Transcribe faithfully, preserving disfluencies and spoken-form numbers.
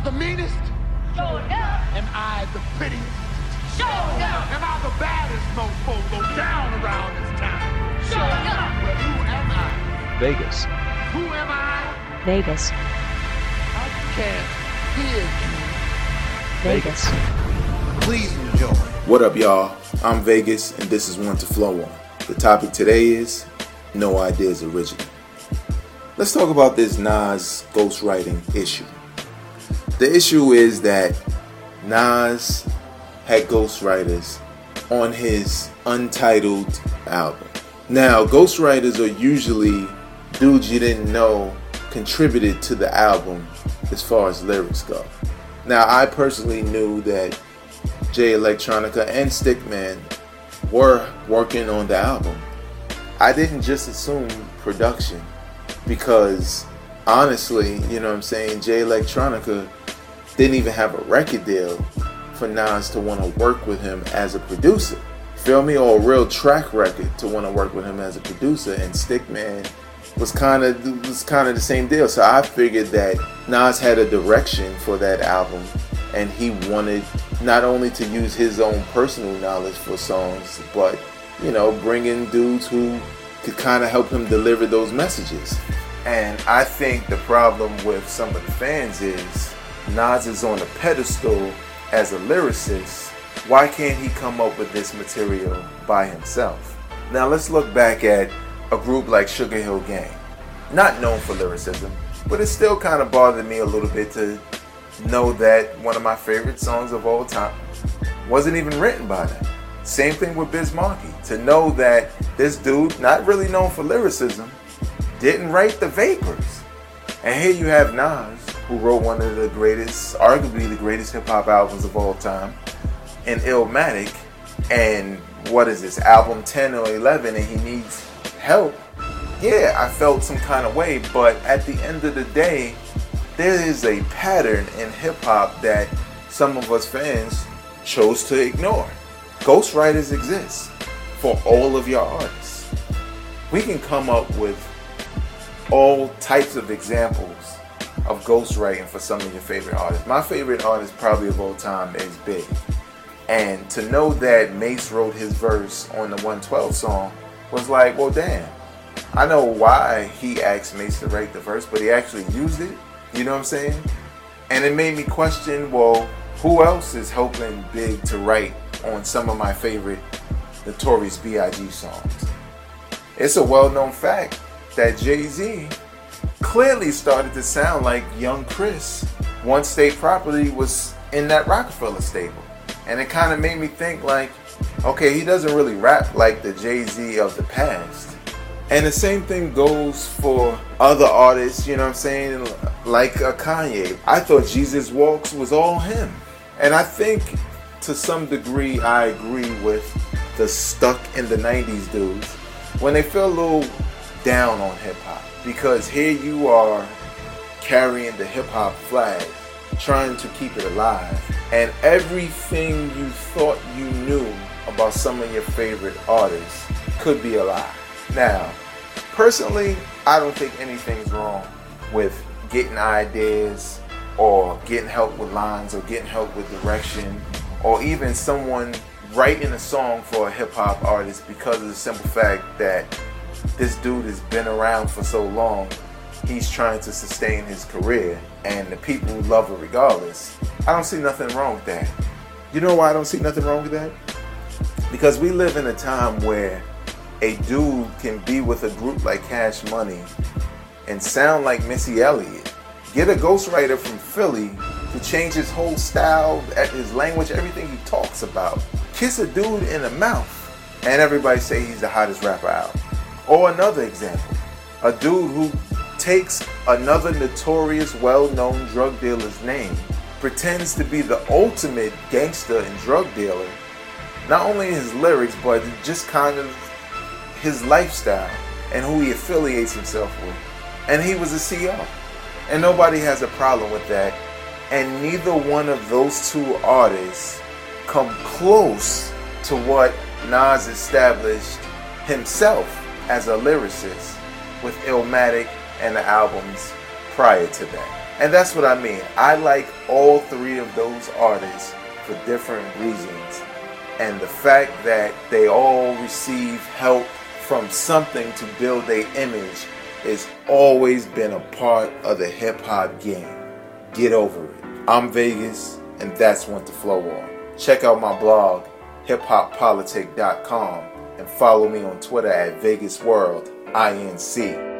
I the meanest? Sure enough. Am I the prettiest? Sure enough. Am I the baddest mofo low down around this town? Sure enough. Well, who am I? Vegas. Who am I? Vegas. I can't hear you. Vegas. Please enjoy. What up, y'all? I'm Vegas, and this is One to Flow On. The topic today is No Ideas Original. Let's talk about this Nas ghostwriting issue. The issue is that Nas had ghostwriters on his Untitled album. Now, ghostwriters are usually dudes you didn't know contributed to the album as far as lyrics go. Now, I personally knew that Jay Electronica and Stickman were working on the album. I didn't just assume production because honestly, you know what I'm saying, Jay Electronica didn't even have a record deal for Nas to want to work with him as a producer. Feel me? Or a real track record to want to work with him as a producer. And Stickman was kind of was kind of the same deal. So I figured that Nas had a direction for that album, and he wanted not only to use his own personal knowledge for songs, but, you know, bring in dudes who could kind of help him deliver those messages. And I think the problem with some of the fans is Nas is on a pedestal as a lyricist. Why can't he come up with this material by himself? Now let's look back at a group like Sugar Hill Gang. Not known for lyricism, but it still kind of bothered me a little bit to know that one of my favorite songs of all time wasn't even written by them. Same thing with Biz Markie. To know that this dude, not really known for lyricism, didn't write The Vapors. And here you have Nas, who wrote one of the greatest, arguably the greatest hip-hop albums of all time, in Illmatic, and what is this, album ten or eleven, and he needs help. Yeah, I felt some kind of way, but at the end of the day, there is a pattern in hip-hop that some of us fans chose to ignore. Ghostwriters exist for all of your artists. We can come up with all types of examples of ghostwriting for some of your favorite artists. My favorite artist probably of all time is Big. And to know that Mace wrote his verse on the one twelve song was like, well, damn. I know why he asked Mace to write the verse, but he actually used it. You know what I'm saying? And it made me question, well, who else is helping Big to write on some of my favorite Notorious B I G songs? It's a well-known fact that Jay-Z clearly started to sound like Young Chris once State Property was in that Rockefeller stable. And it kind of made me think like, okay, he doesn't really rap like the Jay-Z of the past. And the same thing goes for other artists, you know what I'm saying, like a Kanye. I thought Jesus Walks was all him. And I think to some degree I agree with the stuck in the nineties dudes when they feel a little down on hip-hop. Because here you are carrying the hip-hop flag, trying to keep it alive. And everything you thought you knew about some of your favorite artists could be a lie. Now, personally, I don't think anything's wrong with getting ideas or getting help with lines or getting help with direction or even someone writing a song for a hip-hop artist because of the simple fact that this dude has been around for so long, he's trying to sustain his career and the people love it regardless. I don't see nothing wrong with that. You know why I don't see nothing wrong with that? Because we live in a time where a dude can be with a group like Cash Money and sound like Missy Elliott. Get a ghostwriter from Philly to change his whole style, his language, everything he talks about. Kiss a dude in the mouth and everybody say he's the hottest rapper out. Or another example, a dude who takes another notorious, well-known drug dealer's name, pretends to be the ultimate gangster and drug dealer, not only in his lyrics, but just kind of his lifestyle and who he affiliates himself with. And he was a C E O. And nobody has a problem with that. And neither one of those two artists come close to what Nas established himself as a lyricist with Illmatic and the albums prior to that. And that's what I mean. I like all three of those artists for different reasons. And the fact that they all receive help from something to build their image has always been a part of the hip-hop game. Get over it. I'm Vegas, and that's when to flow on. Check out my blog, hip hop politic dot com, and follow me on Twitter at Vegas World I N C.